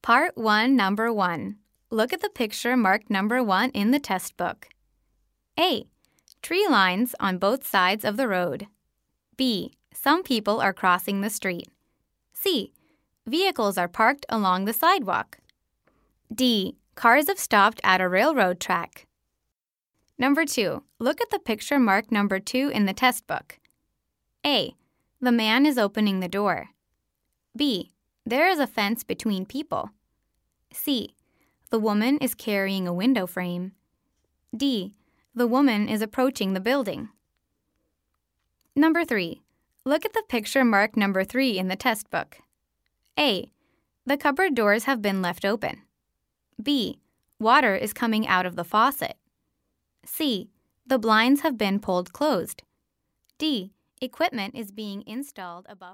Part 1, Number 1. Look at the picture marked number 1 in the test book. A. Tree lines on both sides of the road. B. Some people are crossing the street. C. Vehicles are parked along the sidewalk. D. Cars have stopped at a railroad track. Number 2. Look at the picture marked number 2 in the test book. A. The man is opening the door. B. There is a fence between people. C. The woman is carrying a window frame. D. The woman is approaching the building. Number 3. Look at the picture marked number 3 in the test book. A. The cupboard doors have been left open. B. Water is coming out of the faucet. C. The blinds have been pulled closed. D. Equipment is being installed above